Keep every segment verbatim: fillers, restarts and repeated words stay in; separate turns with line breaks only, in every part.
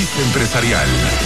empresarial.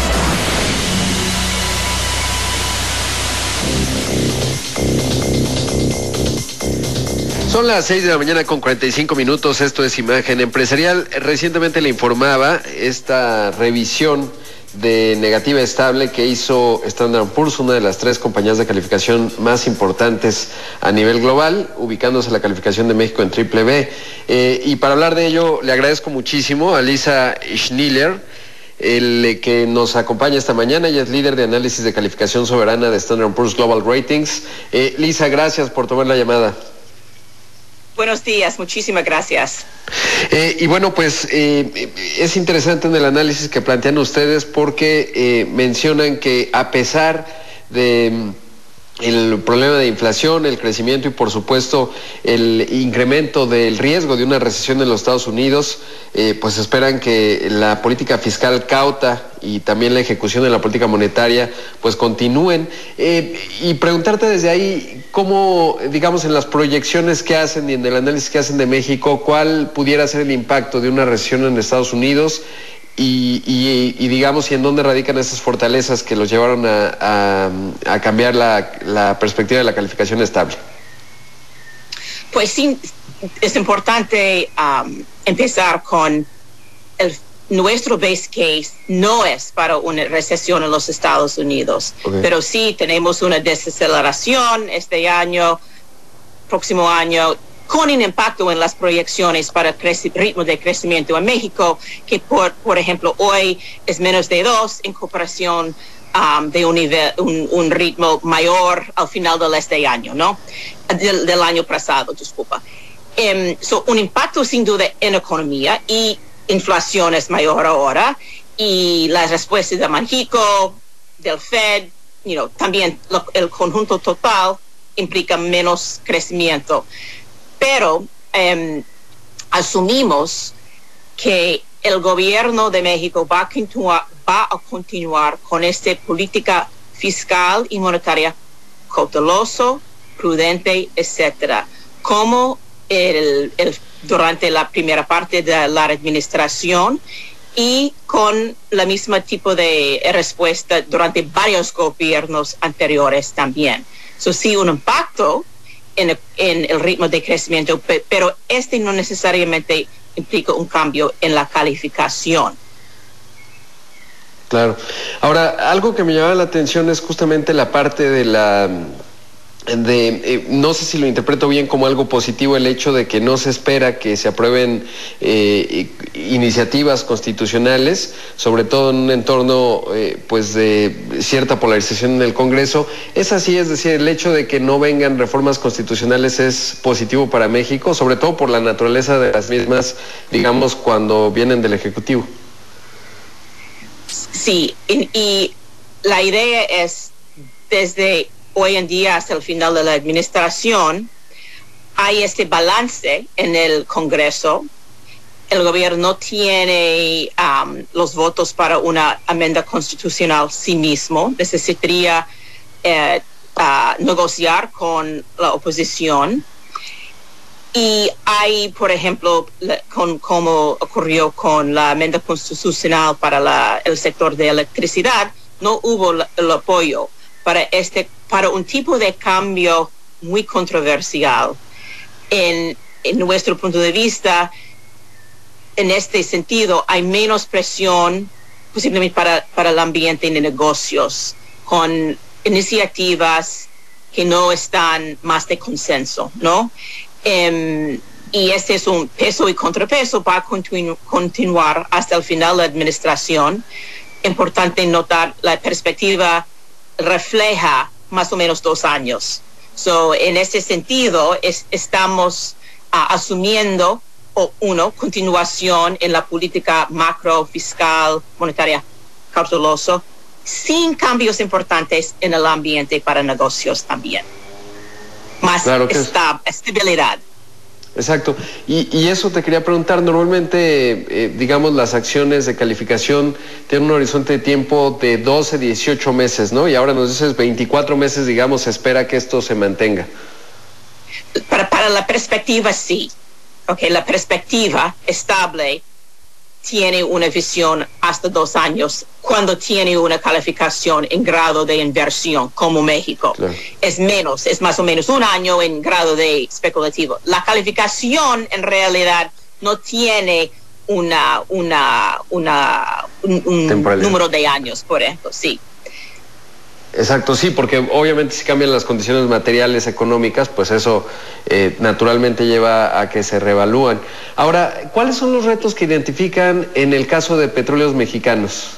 Son las seis de la mañana con cuarenta y cinco minutos, esto es Imagen Empresarial. Recientemente le informaba esta revisión de negativa estable que hizo Standard and Poor's, una de las tres compañías de calificación más importantes a nivel global, ubicándose la calificación de México en triple B. Eh, y para hablar de ello, le agradezco muchísimo a Lisa Schneller, el que nos acompaña esta mañana. Ella es líder de análisis de calificación soberana de Standard and Poor's Global Ratings. Eh, Lisa, gracias por tomar la llamada.
Buenos días, muchísimas gracias.
Eh, y bueno, pues eh, es interesante en el análisis que plantean ustedes porque eh, mencionan que a pesar de mm, el problema de inflación, el crecimiento y por supuesto el incremento del riesgo de una recesión en los Estados Unidos, eh, pues esperan que la política fiscal cauta y también la ejecución de la política monetaria pues continúen. Eh, y preguntarte desde ahí cómo, digamos, en las proyecciones que hacen y en el análisis que hacen de México, cuál pudiera ser el impacto de una recesión en Estados Unidos y, y, y digamos, y en dónde radican esas fortalezas que los llevaron a, a, a cambiar la, la perspectiva de la calificación estable.
Pues sí, es importante um, empezar con el nuestro base case no es para una recesión en los Estados Unidos, okay. Pero sí tenemos una desaceleración este año, próximo año, con un impacto en las proyecciones para el ritmo de crecimiento en México, que por, por ejemplo hoy es menos de dos en comparación um, de un, nivel, un, un ritmo mayor al final de este año, ¿no? Del, del año pasado, disculpa. Um, so, un impacto sin duda en la economía y inflación es mayor ahora y las respuestas de México, del Fed, you know, también lo, el conjunto total implica menos crecimiento. Pero um, asumimos que el gobierno de México va a, continuar, va a continuar con esta política fiscal y monetaria cauteloso, prudente, etcétera, como el, el durante la primera parte de la administración y con la misma tipo de respuesta durante varios gobiernos anteriores también. So, sí, un impacto en el, en el ritmo de crecimiento, pero este no necesariamente implica un cambio en la calificación.
Claro. Ahora, algo que me llama la atención es justamente la parte de la... de eh, no sé si lo interpreto bien como algo positivo el hecho de que no se espera que se aprueben eh, iniciativas constitucionales, sobre todo en un entorno eh, pues de cierta polarización en el Congreso. ¿Es así? Es decir, el hecho de que no vengan reformas constitucionales es positivo para México, sobre todo por la naturaleza de las mismas, digamos, cuando vienen del Ejecutivo.
Sí, y, y la idea es desde hoy en día hasta el final de la administración hay este balance en el Congreso. El gobierno tiene um, los votos para una enmienda constitucional sí mismo. Necesitaría eh, uh, negociar con la oposición. Y hay, por ejemplo, con, como ocurrió con la enmienda constitucional para la, el sector de electricidad, no hubo la, el apoyo para este para un tipo de cambio muy controversial. En, en nuestro punto de vista, en este sentido, hay menos presión posiblemente para, para el ambiente de negocios, con iniciativas que no están más de consenso, ¿no? Um, y este es un peso y contrapeso para continu- continuar hasta el final de la administración. Importante notar la perspectiva refleja más o menos dos años. So, en ese sentido, es, estamos uh, asumiendo, o uno, continuación en la política macro, fiscal, monetaria, cauteloso, sin cambios importantes en el ambiente para negocios también. Más
claro que
esta, es. estabilidad.
Exacto. Y, y eso te quería preguntar, normalmente, eh, digamos, las acciones de calificación tienen un horizonte de tiempo de doce, dieciocho meses, ¿no? Y ahora nos dices veinticuatro meses, digamos, se espera que esto se mantenga.
Para, para la perspectiva, sí. Ok, la perspectiva estable tiene una visión hasta dos años cuando tiene una calificación en grado de inversión como México. Claro. Es menos, es más o menos un año en grado de especulativo. La calificación en realidad no tiene una, una, una, un, un número de años, por ejemplo, sí.
Exacto, sí, porque obviamente si cambian las condiciones materiales, económicas, pues eso eh, naturalmente lleva a que se reevalúan. Ahora, ¿cuáles son los retos que identifican en el caso de Petróleos Mexicanos?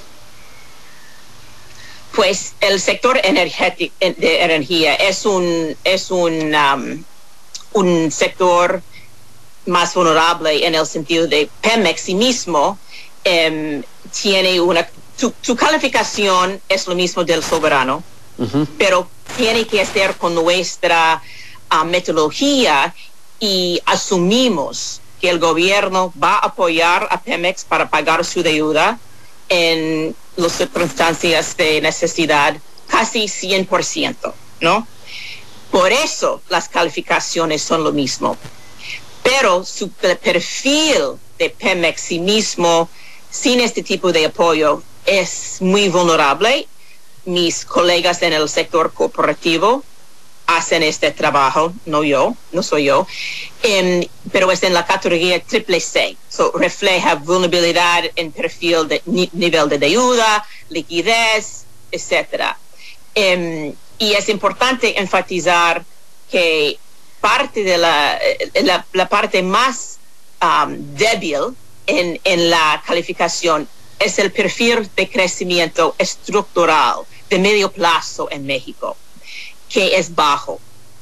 Pues el sector energético de energía es un es un um, un sector más vulnerable en el sentido de Pemex sí mismo um, tiene una su, su calificación es lo mismo del soberano, uh-huh. pero tiene que estar con nuestra uh, metodología y asumimos que el gobierno va a apoyar a Pemex para pagar su deuda en las circunstancias de necesidad casi cien por ciento, ¿no? Por eso las calificaciones son lo mismo. Pero su perfil de Pemex sí mismo, sin este tipo de apoyo, es muy vulnerable. Mis colegas en el sector corporativo hacen este trabajo, no yo, no soy yo, um, pero es en la categoría triple C. So, refleja vulnerabilidad en perfil de ni, nivel de deuda, liquidez, etcétera. Um, y es importante enfatizar que parte de la, la, la parte más um, débil en, en la calificación es el perfil de crecimiento estructural de medio plazo en México, que es bajo,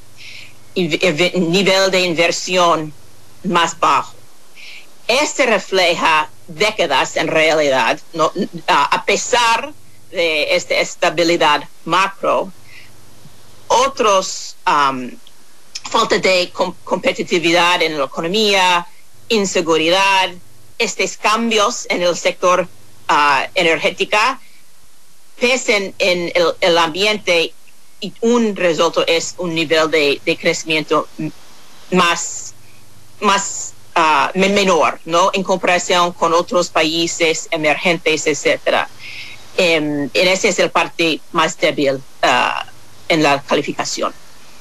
y nivel de inversión más bajo. Este refleja décadas en realidad, ¿no? A pesar de esta estabilidad macro, otros um, falta de com competitividad en la economía, inseguridad, estos cambios en el sector uh, energético pesan en el, el ambiente y un resultado es un nivel de, de crecimiento más, más uh, menor, ¿no? En comparación con otros países emergentes, etcétera. Um, y esa es la parte más débil uh, en la calificación.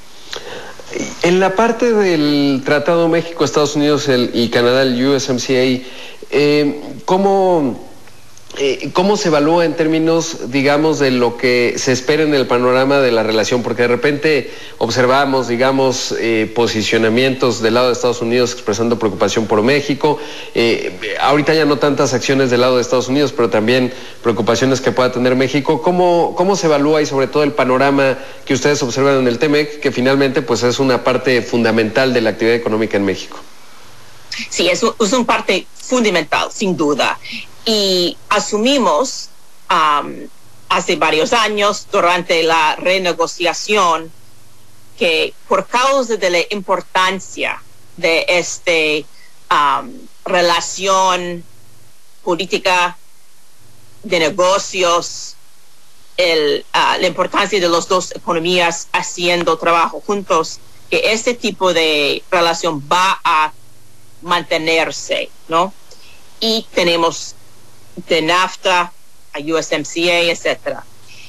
En la parte del Tratado México, Estados Unidos el, y Canadá, el U S M C A, eh, ¿cómo, eh, ¿cómo se evalúa en términos, digamos, de lo que se espera en el panorama de la relación? Porque de repente observamos, digamos, eh, posicionamientos del lado de Estados Unidos expresando preocupación por México. Eh, ahorita ya no tantas acciones del lado de Estados Unidos, pero también preocupaciones que pueda tener México. ¿Cómo, cómo se evalúa y sobre todo el panorama que ustedes observan en el TEMEC, que finalmente pues es una parte fundamental de la actividad económica en México?
Sí, es, es una parte fundamental, sin duda. Y asumimos um, hace varios años, durante la renegociación, que por causa de la importancia de esta um, relación política de negocios, el, uh, la importancia de las dos economías haciendo trabajo juntos, que este tipo de relación va a mantenerse, ¿no? Y tenemos de NAFTA a U S M C A, etcétera.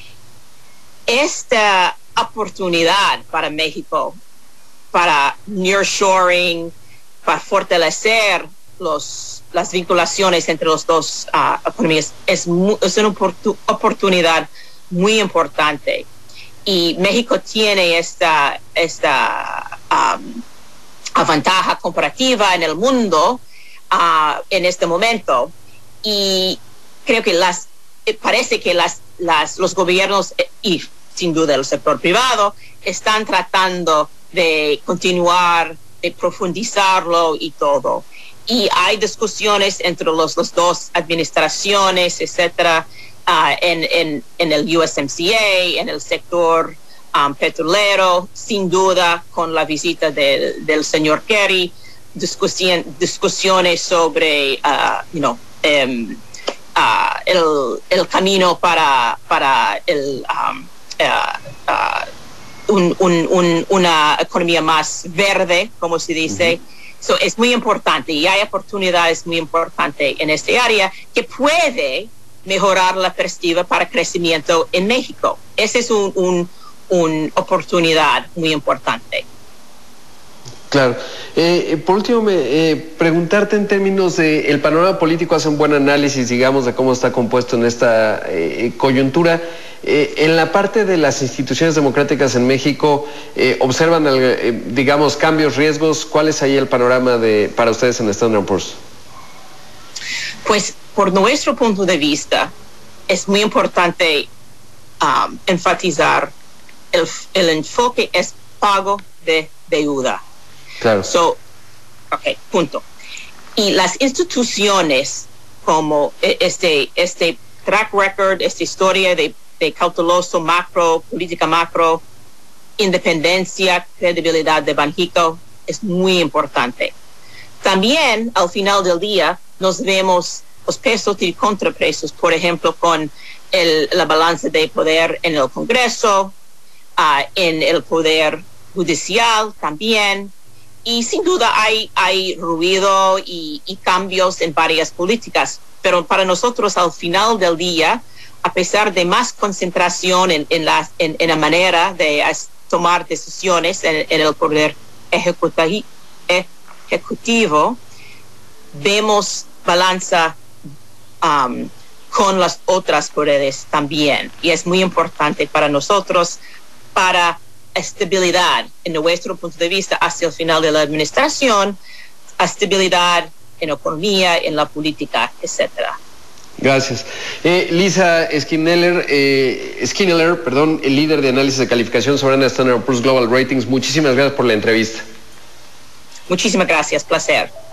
Esta oportunidad para México, para nearshoring, para fortalecer los, las vinculaciones entre las dos uh, economías, es, mu es una oportu oportunidad muy importante. Y México tiene esta, esta um, ventaja comparativa en el mundo uh, en este momento. Y creo que las, parece que las, las, los gobiernos y sin duda el sector privado están tratando de continuar, de profundizarlo y todo. Y hay discusiones entre los, las dos administraciones, etcétera, uh, en, en, en el U S M C A, en el sector um, petrolero, sin duda, con la visita de, del señor Kerry, discusión, discusiones sobre, uh, you know, um, uh, el, el camino para, para el, um, uh, uh, un, un, un, una economía más verde, como se dice, uh-huh. So, es muy importante y hay oportunidades muy importantes en este área que puede mejorar la perspectiva para crecimiento en México. Esa es una un, un oportunidad muy importante.
Claro. Eh, por último, me, eh, preguntarte en términos de el panorama político, hace un buen análisis, digamos, de cómo está compuesto en esta eh, coyuntura. Eh, en la parte de las instituciones democráticas en México, eh, ¿observan, eh, digamos, cambios, riesgos? ¿Cuál es ahí el panorama de, para ustedes en Standard and Poor's?
Pues, por nuestro punto de vista, es muy importante um, enfatizar el, el enfoque es pago de deuda.
Claro.
So, ok, punto. Y las instituciones como este, este track record, esta historia de, de cauteloso macro, política macro, independencia, credibilidad de Banxico, es muy importante. También, al final del día, nos vemos los pesos y contrapesos, por ejemplo, con el, la balanza de poder en el Congreso, uh, en el poder judicial también. Y sin duda hay, hay ruido y, y cambios en varias políticas, pero para nosotros al final del día, a pesar de más concentración en, en, la, en, en la manera de tomar decisiones en, en el poder ejecutivo, ejecutivo vemos balanza um, con las otras poderes también. Y es muy importante para nosotros, para estabilidad en nuestro punto de vista hacia el final de la administración, estabilidad en la economía, en la política, etcétera.
Gracias. Eh, Lisa Skinneller, eh, Skinneller, perdón, el líder de análisis de calificación soberana de Standard and Poor's Global Ratings, muchísimas gracias por la entrevista.
Muchísimas gracias, placer.